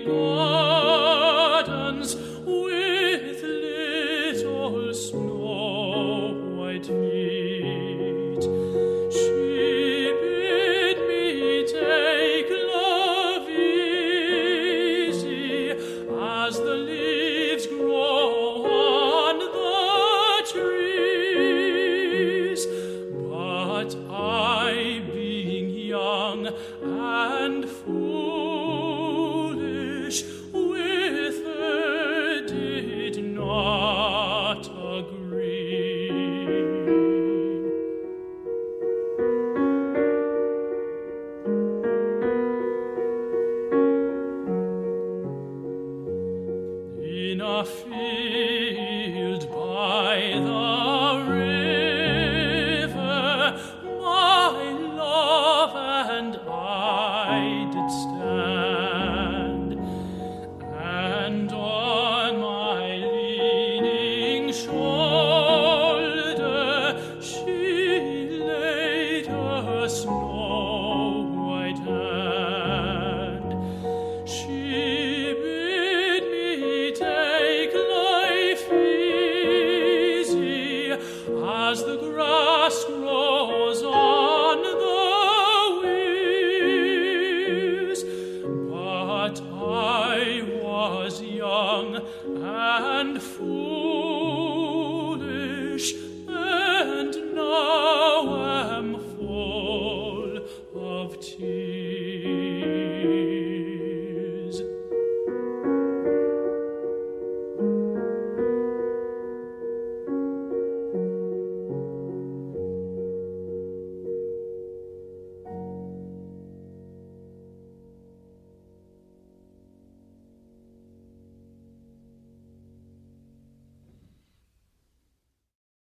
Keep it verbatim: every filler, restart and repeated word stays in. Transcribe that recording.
gardens with little snow-white feet. She bid me take love easy as the leaves grow on the trees. But I, being young and foolish, with her did not agree. In a field by the river, my love and I did stand, and on my leaning shoulder she laid her snow-white hand. She bid me take life easy as the grass grows on the wheels. But I was young and foolish,